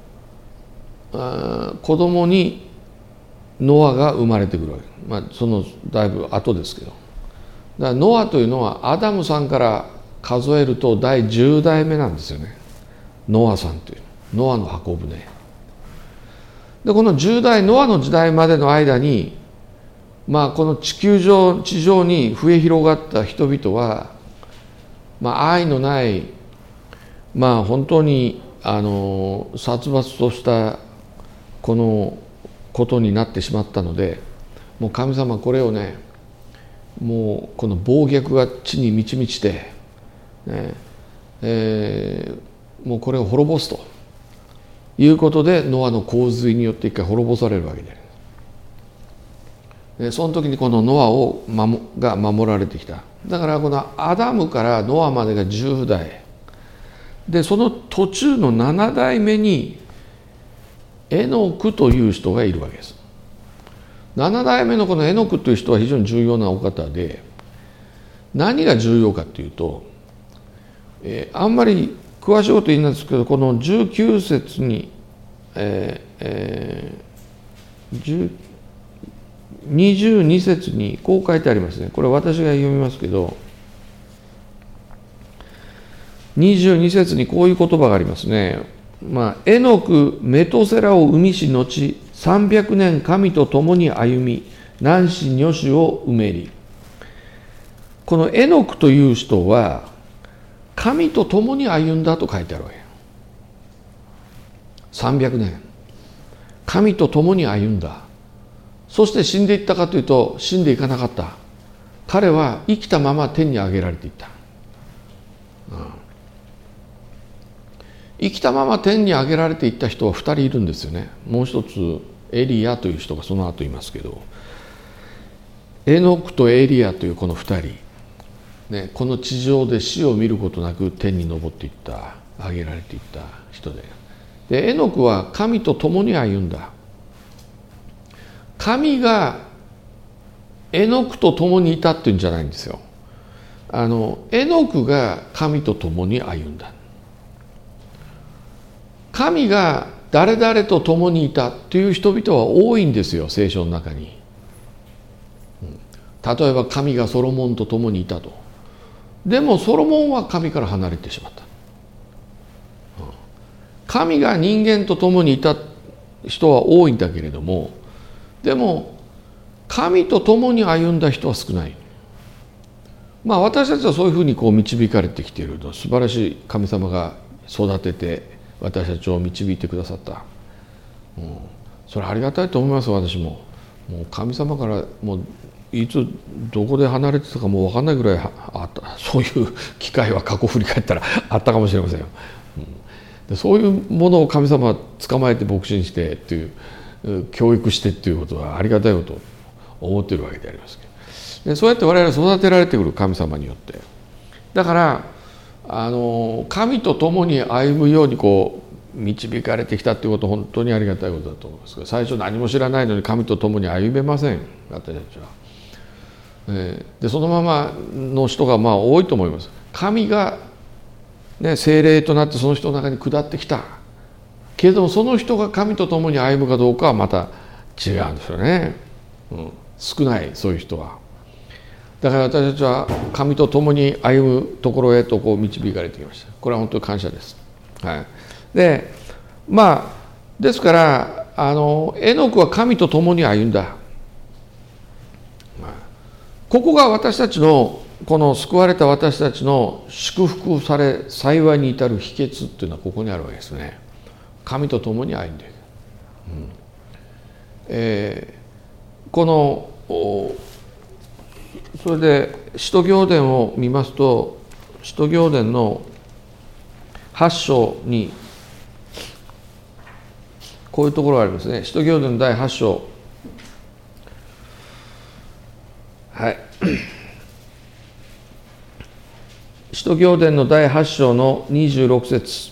あ子供にノアが生まれてくるわけ、まあ、そのだいぶ後ですけどだからノアというのはアダムさんから数えると第じゅう代目なんですよねノアさんというノアの箱舟でこのじゅう代ノアの時代までの間にまあこの地球上地上に増え広がった人々は、まあ、愛のないまあ本当にあの殺伐としたこのことになってしまったのでもう神様これをねもうこの暴虐が地に満ち満ちて、ねえー、もうこれを滅ぼすということでノアの洪水によって一回滅ぼされるわけである。でその時にこのノアを守が守られてきた。だからこのアダムからノアまでがじゅう代でその途中のなな代目にエノクという人がいるわけです。なな代目のこのエノクという人は非常に重要なお方で何が重要かというと、えー、あんまり詳しいこと言いなんですけど、このじゅうきゅう節に、えーえー、にじゅうに節にこう書いてありますね。これ私が読みますけど、にじゅうに節にこういう言葉がありますね。まあ、エノク、メトセラを生みし後、さんびゃくねん神と共に歩み、男子女子を埋めり。このエノクという人は、神と共に歩んだと書いてあるわけ。さんびゃくねん。神と共に歩んだ。そして死んでいったかというと、死んでいかなかった。彼は生きたまま天に上げられていった。うん、生きたまま天に上げられていった人はふたりいるんですよね。もう一つ、エリアという人がその後いますけど、エノクとエリアというこのふたり、ね、この地上で死を見ることなく天に昇っていった、上げられていった人で、でエノクは神と共に歩んだ。神がエノクと共にいたっていうんじゃないんですよ。あのエノクが神と共に歩んだ。神が誰々と共にいたという人々は多いんですよ、聖書の中に。例えば神がソロモンと共にいたと。でもソロモンは神から離れてしまった。神が人間と共にいた人は多いんだけれども、でも神と共に歩んだ人は少ない。まあ私たちはそういうふうにこう導かれてきているの、素晴らしい神様が育てて私たちを導いてくださった、うん、それはありがたいと思います。私ももう神様からもういつどこで離れてたかもう分かんないぐらいあった、そういう機会は過去振り返ったらあったかもしれませんよ、うん、でそういうものを神様は捕まえて牧師にしてっていう教育してっていうことはありがたいことを思っているわけでありますけど、でそうやって我々は育てられてくる神様によって、だからあの神と共に歩むようにこう導かれてきたっていうことは本当にありがたいことだと思いますけど、最初何も知らないのに神と共に歩めません、私たちは。でそのままの人がまあ多いと思います。神が、ね、聖霊となってその人の中に下ってきたけれども、その人が神と共に歩むかどうかはまた違うんですよね、うん、少ないそういう人は。だから私たちは神と共に歩むところへとこう導かれてきました。これは本当に感謝です、はい、でまあですからあのエノクは神と共に歩んだ。ここが私たちのこの救われた私たちの祝福され幸いに至る秘訣っていうのはここにあるわけですね。神と共に歩んでいく、うんえー、このそれで使徒行伝を見ますと、使徒行伝のはち章にこういうところがありますね。使徒行伝のだいはち章、はい、使徒行伝のだいはち章のにじゅうろく節、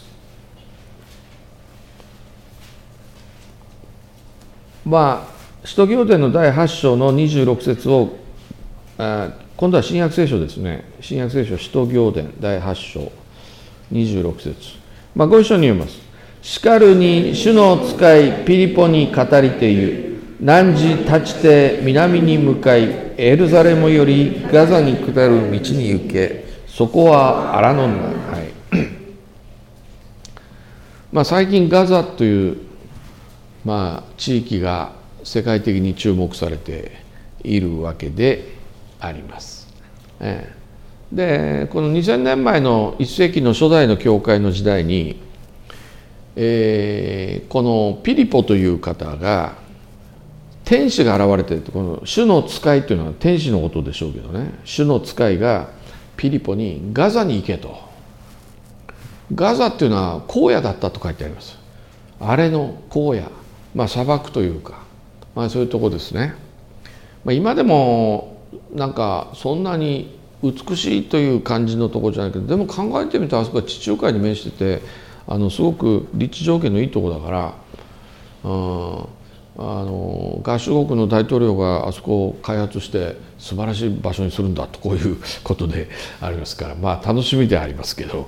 まあ使徒行伝のだいはち章のにじゅうろく節をあ今度は新約聖書ですね。新約聖書使徒行伝だいはち章にじゅうろく節、まあ、ご一緒に読みます。しかるに主の使いピリポに語りて言う。汝立ちて南に向かい、エルサレムよりガザに下る道に行け。そこはアラノンナ、はいまあ、最近ガザという、まあ、地域が世界的に注目されているわけであります。ええ、でこのにせんねんまえのいっ世紀の初代の教会の時代に、えー、このピリポという方が天使が現れている。この主の使いというのは天使のことでしょうけどね、主の使いがピリポにガザに行けと。ガザっていうのは荒野だったと書いてあります。荒れの荒野、まあ砂漠というか、まあ、そういうとこですね。まあ、今でもなんかそんなに美しいという感じのところじゃないけど、でも考えてみたらあそこは地中海に面してて、あのすごく立地条件のいいところだから、うんあの合衆国の大統領があそこを開発して素晴らしい場所にするんだとこういうことでありますから、まあ楽しみでありますけど、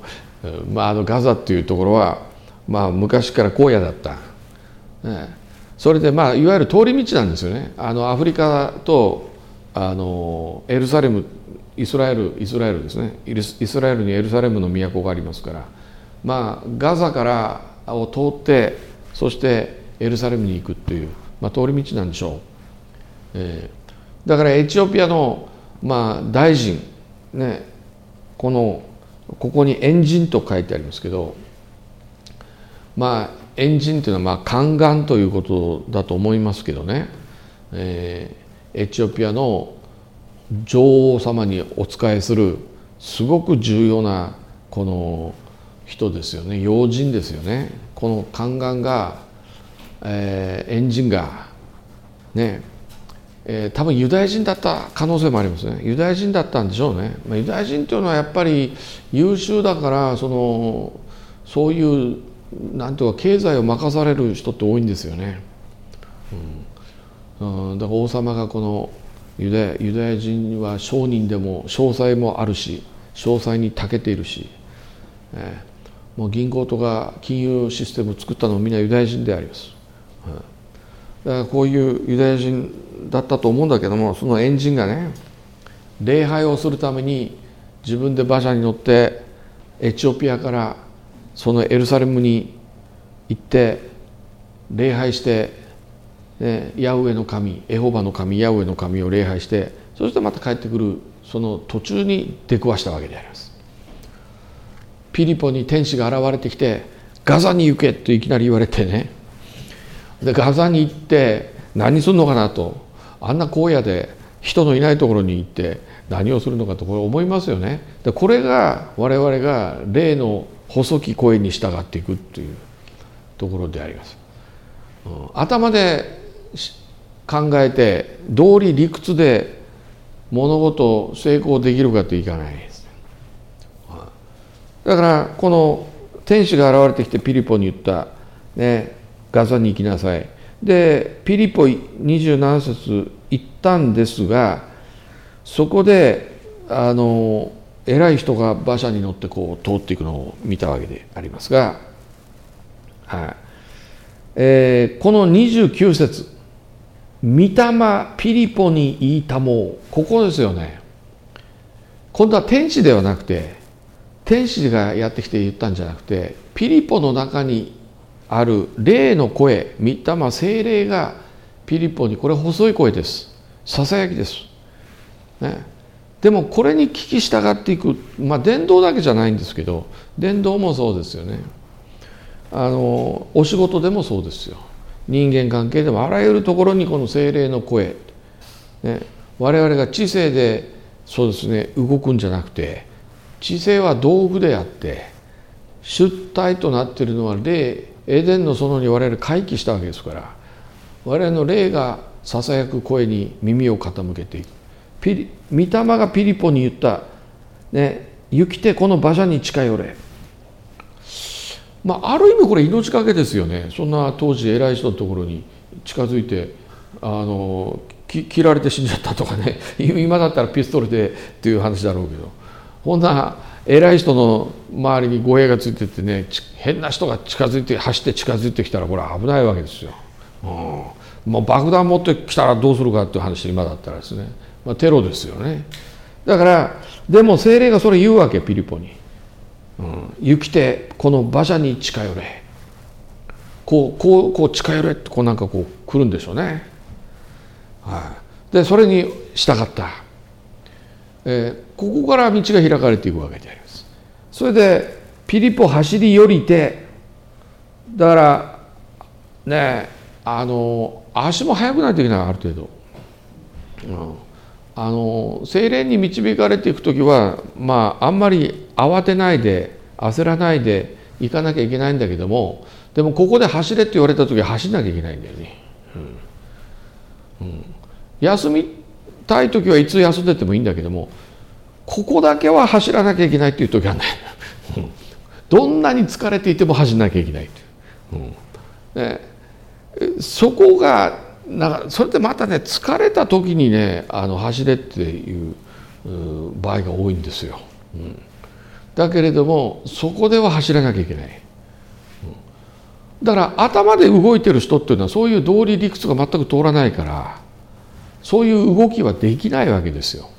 まあ、あのガザっていうところは、まあ、昔から荒野だった、ね、それで、まあ、いわゆる通り道なんですよね。あのアフリカとあのエルサレム、イスラエルイスラエルですね。イスラエルにエルサレムの都がありますから、まあ、ガザからを通ってそしてエルサレムに行くっていう、まあ、通り道なんでしょう。えー、だからエチオピアの、まあ、大臣ね、このここにエンジンと書いてありますけど、まあエンジンというのはまあ宦官ということだと思いますけどね、えー、エチオピアの女王様にお仕えするすごく重要なこの人ですよね。要人ですよね。この宦官が、えー、エンジンがね、えー、多分ユダヤ人だった可能性もありますね。ユダヤ人だったんでしょうね。まあ、ユダヤ人というのはやっぱり優秀だから、そのそういうなんていうか経済を任される人って多いんですよね。うん、うん、だから王様がこのユダヤ、ユダヤ人は商人でも商才もあるし、商才に長けているし、えー、もう銀行とか金融システムを作ったのもみんなユダヤ人であります。うん、だからこういうユダヤ人だったと思うんだけども、そのエンジンがね、礼拝をするために自分で馬車に乗ってエチオピアからそのエルサレムに行って礼拝して、ね、ヤウエの神、エホバの神、ヤウエの神を礼拝して、そしてまた帰ってくるその途中に出くわしたわけであります。ピリポに天使が現れてきて、ガザに行けといきなり言われてね、でガザに行って何するのかなと、あんな荒野で人のいないところに行って何をするのかとこれ思いますよね。でこれが我々が霊の細き声に従っていくというところであります。うん、頭で考えて道理理屈で物事を成功できるかといかないです。だからこの天使が現れてきてピリポに言った、ね、ガザに行きなさい。でピリポにじゅうなな節行ったんですが、そこであの偉い人が馬車に乗ってこう通っていくのを見たわけでありますが、はいえー、このにじゅうきゅう節、御霊ピリポに言いたもう、ここですよね。今度は天使ではなくて、天使がやってきて言ったんじゃなくて、ピリポの中にある霊の声、御霊聖霊がピリポに、これ細い声です、ささやきです、ね、でもこれに聞き従っていく、まあ伝道だけじゃないんですけど、伝道もそうですよね。あのお仕事でもそうですよ。人間関係でもあらゆるところにこの聖霊の声、ね、我々が知性でそうですね動くんじゃなくて、知性は道具であって出体となっているのは霊、エデンの園に我々回帰したわけですから、我々の霊がささやく声に耳を傾けていく。ピリ御霊がピリポに言った、ね、行きてこの馬車に近寄れ。まあ、ある意味これ命がけですよね。そんな当時偉い人のところに近づいてあの切られて死んじゃったとかね、今だったらピストルでっていう話だろうけど、こんな偉い人の周りに護衛がついててね、変な人が近づいて走って近づいてきたらこれは危ないわけですよ。うん、もう爆弾持ってきたらどうするかっていう話、今だったらですね、まあ、テロですよね。だからでも聖霊がそれ言うわけ、ピリポに。うん、行きてこの馬車に近寄れ、こうこうこう近寄れってこうなんかこう来るんでしょうね。はい、でそれに従った、えー、ここから道が開かれていくわけであります。それでピリポ走り寄りて、だからね、あの足も速くないといけない、ある程度。うんあの聖霊に導かれていくときは、まああんまり慌てないで焦らないで行かなきゃいけないんだけども、でもここで走れって言われたときは走んなきゃいけないんだよね。うんうん、休みたいときはいつ休んでてもいいんだけども、ここだけは走らなきゃいけないっていうときはね、どんなに疲れていても走んなきゃいけないという、うん、でそこがなんかそれでまたね、疲れた時にねあの走れっていう場合が多いんですよ。うん、 だけれどもそこでは走らなきゃいけない。だから頭で動いてる人っていうのはそういう道理理屈が全く通らないから、そういう動きはできないわけですよ。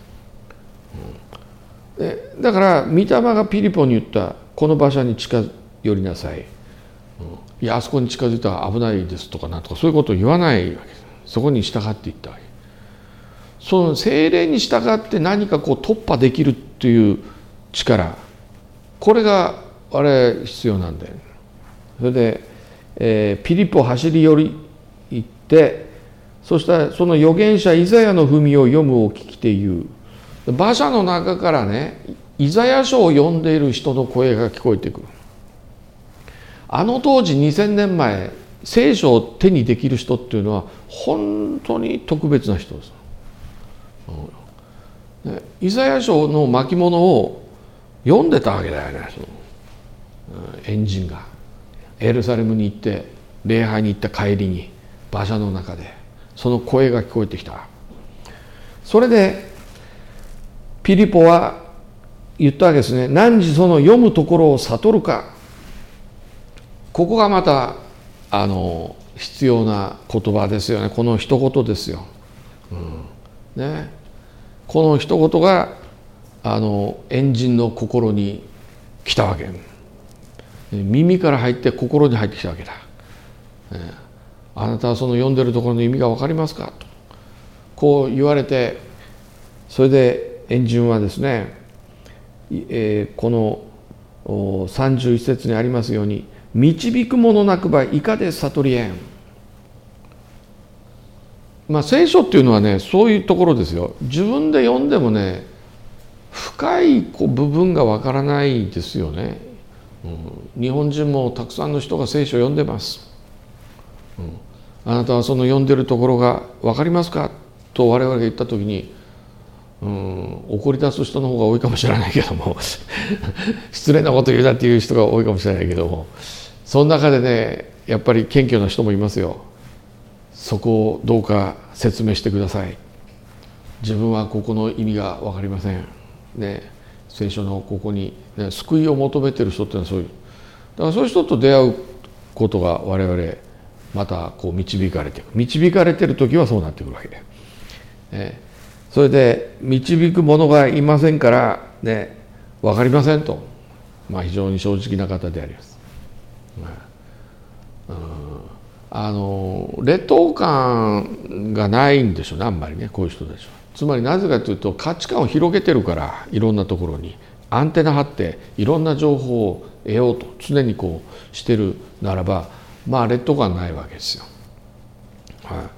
でだから御霊がピリポに言った、この場所に近寄りなさい、いやあそこに近づいたら危ないですとかなんとかそういうことを言わないわけです。そこに従っていったわけ。その聖霊に従って何かこう突破できるっていう力、これがあれ必要なんだよ。それで、えー、ピリポ走り寄り行って、そしたらその預言者イザヤの文を読むを聞きて言う。馬車の中からね、イザヤ書を読んでいる人の声が聞こえてくる。あの当時にせんねんまえ、聖書を手にできる人っていうのは本当に特別な人です。イザヤ書の巻物を読んでたわけだよね、そのエンジンがエルサレムに行って礼拝に行った帰りに馬車の中でその声が聞こえてきた。それでピリポは言ったわけですね。汝その読むところを悟るか。ここがまたあの必要な言葉ですよね。この一言ですよ、うんね、この一言があのエンジンの心に来たわけ。耳から入って心に入ってきたわけだ、ね、あなたはその読んでるところの意味が分かりますかとこう言われて、それでエンジンはですね、えー、このさんじゅういち節にありますように、導くものなくばいかで悟りえん。まあ聖書っていうのはね、そういうところですよ。自分で読んでもね、深いこう部分がわからないですよね、うん。日本人もたくさんの人が聖書を読んでます、うん。あなたはその読んでるところがわかりますかと我々が言ったときに、うん、怒り出す人の方が多いかもしれないけども失礼なこと言うなっていう人が多いかもしれないけども、その中でね、やっぱり謙虚な人もいますよ。そこをどうか説明してください。自分はここの意味が分かりません、ね、聖書のここに、ね、救いを求めている人っていうのはそういう、だからそういう人と出会うことが我々またこう導かれていく。導かれている時はそうなってくるわけで、ね、それで導く者がいませんからね、分かりませんと、まあ、非常に正直な方であります。うん、あの劣等感がないんでしょうね、あんまりね、こういう人たちは。つまりなぜかというと、価値観を広げてるから、いろんなところにアンテナ張っていろんな情報を得ようと常にこうしてるならば、まあ劣等感ないわけですよ、はい、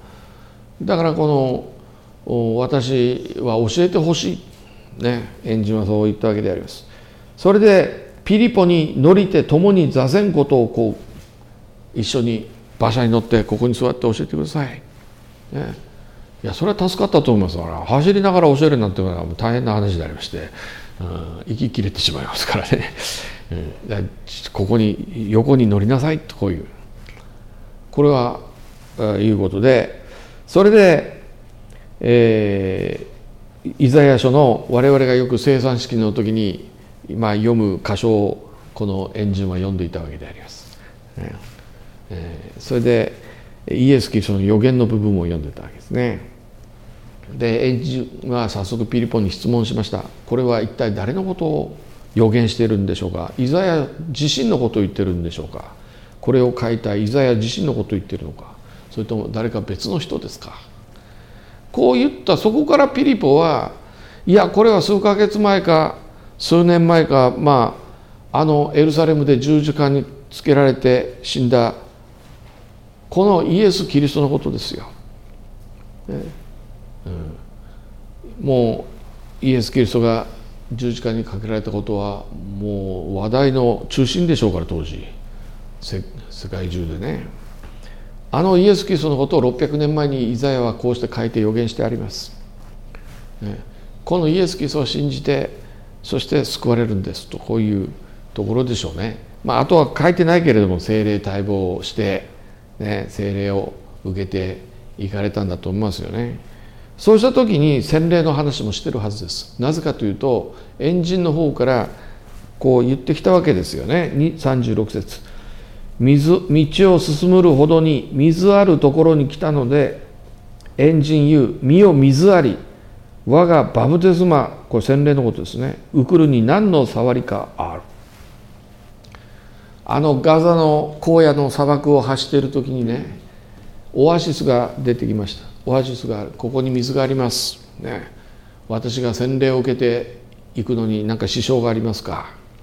だからこの私は教えてほしい、ね、エンジンはそう言ったわけであります。それでピリポに乗りて共に座せんことをこう一緒に馬車に乗ってここに座って教えてください、ね、いやそれは助かったと思いますから、走りながら教えるなんていうのは大変な話でありまして、うん、息切れてしまいますからね、うん、だからここに横に乗りなさいとこういう、これはいうことで、それで、えー、イザヤ書の我々がよく生産式の時に、まあ、読む箇所をこのエンジンは読んでいたわけであります、ねえー、それでイエス・キリストの予言の部分を読んでたわけですね。でエンジンは早速ピリポに質問しました。これは一体誰のことを予言しているんでしょうか。イザヤ自身のことを言ってるんでしょうか。これを書いたイザヤ自身のことを言っているのか、それとも誰か別の人ですか。こう言った。そこからピリポは、いやこれは数ヶ月前か数年前か、まああのエルサレムで十字架につけられて死んだこのイエス・キリストのことですよ、ねうん、もうイエス・キリストが十字架にかけられたことはもう話題の中心でしょうから、当時世界中でね。あのイエス・キリストのことをろっぴゃくねんまえにイザヤはこうして書いて予言してあります、ね、このイエス・キリストを信じてそして救われるんですと、こういうところでしょうね。まあ、あとは書いてないけれども聖霊待望して、ね、聖霊を受けていかれたんだと思いますよね。そうした時に洗礼の話もしてるはずです。なぜかというとエンジンの方からこう言ってきたわけですよね。さんじゅうろく節、水道を進むるほどに水あるところに来たので、円人言う、見よ水あり、我がバプテスマ、これ洗礼のことですね、受くるに何の触りかある。あのガザの荒野の砂漠を走っている時にね、オアシスが出てきました。オアシスがある、ここに水があります、ね、私が洗礼を受けていくのに何か支障がありますか、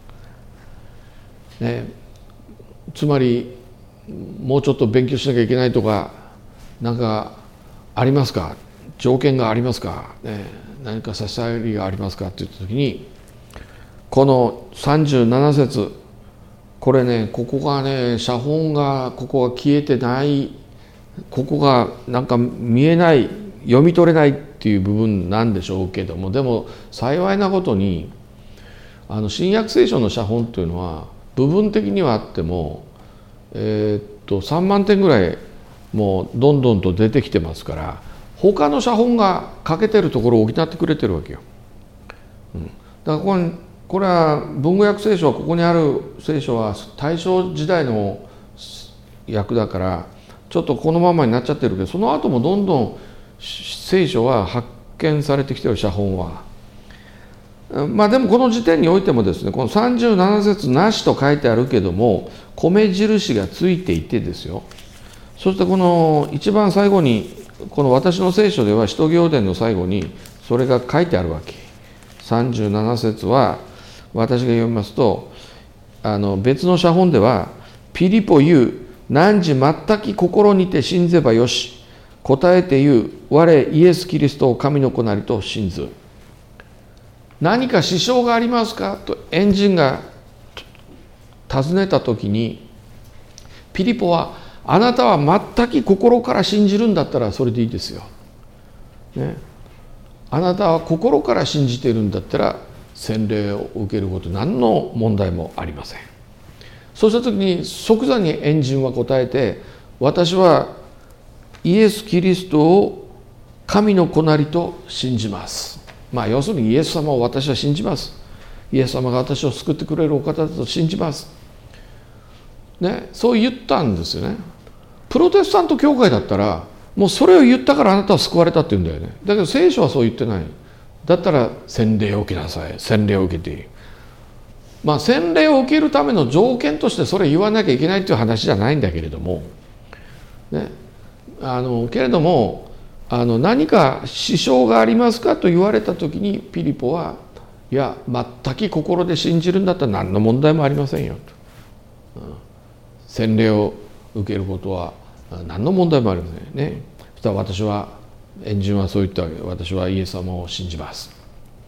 ね、つまりもうちょっと勉強しなきゃいけないとか何かありますか、条件がありますか、ね、何か差し障りがありますかって言った時に、このさんじゅうなな節、これね、ここがね、写本がここが消えてない、ここがなんか見えない、読み取れないっていう部分なんでしょうけども、でも幸いなことにあの新約聖書の写本というのは部分的にはあっても、えー、っとさんまんてんぐらいもうどんどんと出てきてますから、他の写本が欠けてるところを補ってくれてるわけよ。うん、だからこここれは文語訳聖書は、ここにある聖書は大正時代の訳だからちょっとこのままになっちゃってるけど、その後もどんどん聖書は発見されてきてる、写本は。まあでもこの時点においてもですね、このさんじゅうなな節なしと書いてあるけども米印がついていてですよ、そしてこの一番最後に、この私の聖書では使徒行伝の最後にそれが書いてあるわけ。さんじゅうなな節は私が読みますと、あの別の写本では、ピリポ言う、汝全き心にて信ぜばよし、答えて言う、我イエス・キリストを神の子なりと信ず。何か支障がありますかと円人が尋ねた時に、ピリポは、あなたは全き心から信じるんだったらそれでいいですよ、ね、あなたは心から信じているんだったら洗礼を受けること何の問題もありません。そうした時に即座に円人は答えて、私はイエス・キリストを神の子なりと信じます。まあ要するにイエス様を私は信じます。イエス様が私を救ってくれるお方だと信じます、ね、そう言ったんですよね。プロテスタント教会だったらもうそれを言ったからあなたは救われたって言うんだよね。だけど聖書はそう言ってない。だったら洗礼を受けなさい、洗礼を受けていい。まあ洗礼を受けるための条件としてそれ言わなきゃいけないっていう話じゃないんだけれども、ね、あのけれどもあの何か支障がありますかと言われた時にピリポは、いや全く心で信じるんだったら何の問題もありませんよと、うん、洗礼を受けることは何の問題もありませんね。そしたら私は、円人はそう言ったわけで、私はイエス様を信じます、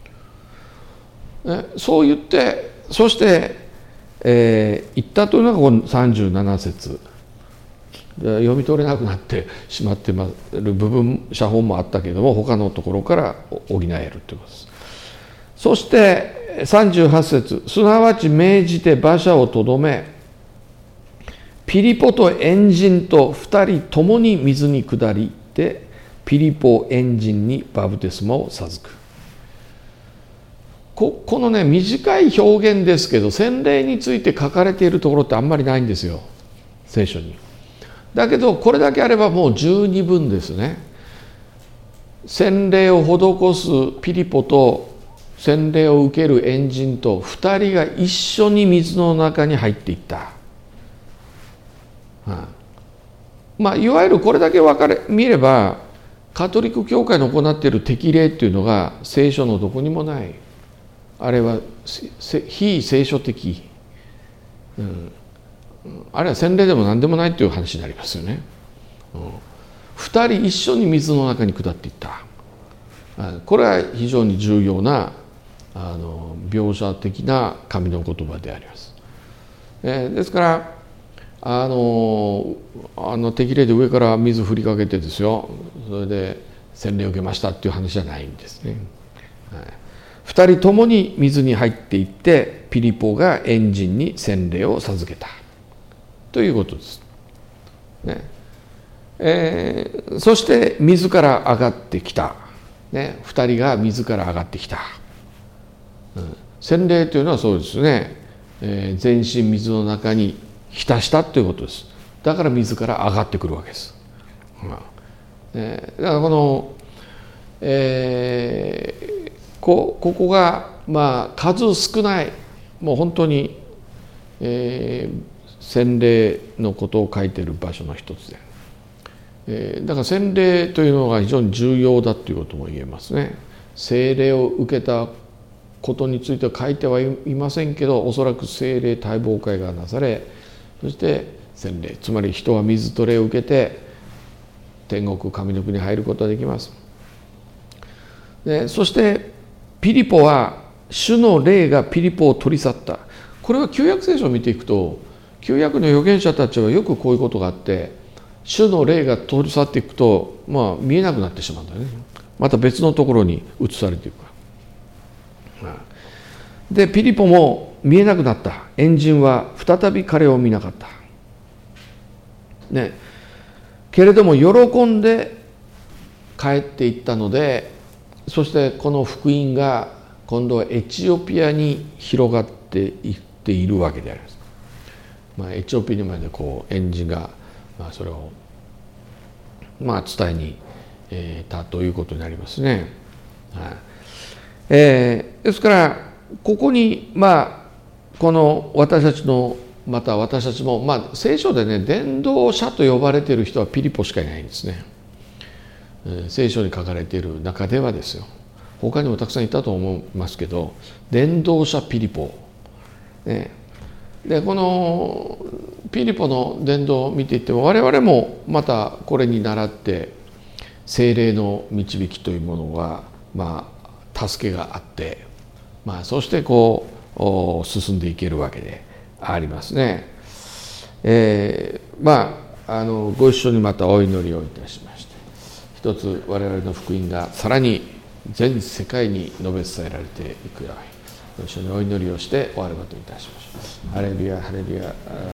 ね、そう言って、そして、えー、言ったというのがこのさんじゅうなな節、読み取れなくなってしまっている部分、写本もあったけれども他のところから補えるということです。そしてさんじゅうはち節、すなわち命じて馬車をとどめ、ピリポと円人と二人ともに水に下りて、ピリポ円人にバプテスマを授く。こ, このね短い表現ですけど、洗礼について書かれているところってあんまりないんですよ、聖書に。だけどこれだけあればもう十二分ですね。洗礼を施すピリポと洗礼を受ける円人と二人が一緒に水の中に入っていった。まあ、いわゆるこれだけ分かれ見れば、カトリック教会の行っている適礼っていうのが聖書のどこにもない。あれは非聖書的、うん、あれは洗礼でも何でもないっていう話になりますよね。うん、二人一緒に水の中に下っていった。これは非常に重要なあの描写的な神の言葉であります。えー、ですからあのあの適礼で上から水振りかけてですよ、それで洗礼を受けましたっていう話じゃないんですね。はい、二人ともに水に入っていってピリポが円人に洗礼を授けたということです。ねえー、そして水から上がってきた、ね、二人が水から上がってきた。うん、 洗礼というのはそうですね、えー、全身水の中に浸したということです。だから水から上がってくるわけです。うんえー、だからこの、えー、こ, ここがまあ数少ないもう本当に、えー、洗礼のことを書いている場所の一つで、えー、だから洗礼というのが非常に重要だということも言えますね。聖霊を受けたことについては書いてはいませんけど、おそらく聖霊大冒会がなされ、そして洗礼、つまり人は水と霊を受けて天国神の国に入ることができます。でそしてピリポは主の霊がピリポを取り去った。これは旧約聖書を見ていくと、旧約の預言者たちはよくこういうことがあって、主の霊が取り去っていくと、まあ、見えなくなってしまうんだよね。また別のところに移されていく。でピリポも見えなくなった。エンジンは再び彼を見なかった、ね、けれども喜んで帰っていったので、そしてこの福音が今度はエチオピアに広がっていっているわけであります。まあ、エチオピアにまでこうエンジンが、まあ、それを、まあ、伝えに、えー、たということになりますね。はいえー、ですからここにまあこの私たちのまた私たちもまあ聖書でね伝道者と呼ばれている人はピリポしかいないんですね。えー、聖書に書かれている中ではですよ。他にもたくさんいたと思いますけど、伝道者ピリポ、ね、でこのピリポの伝道を見ていっても我々もまたこれに倣って聖霊の導きというものがまあ助けがあって、まあ、そしてこう進んでいけるわけでありますね。えー、まああのご一緒にまたお祈りをいたしまして、一つ我々の福音がさらに全世界に述べ伝えられていくようにご一緒にお祈りをして終わることにいたしましょう。ハレルヤハレルヤ。